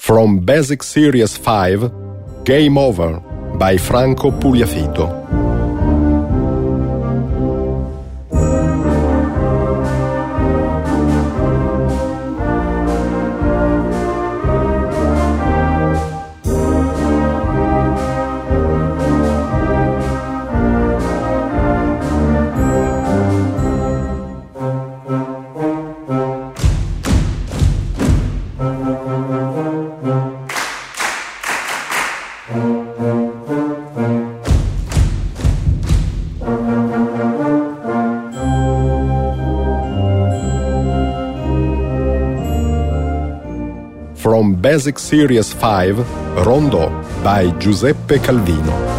From Basic Series 5, Game Over by Franco Pugliafito. From Basic Series 5, Rondò by Giuseppe Calvino.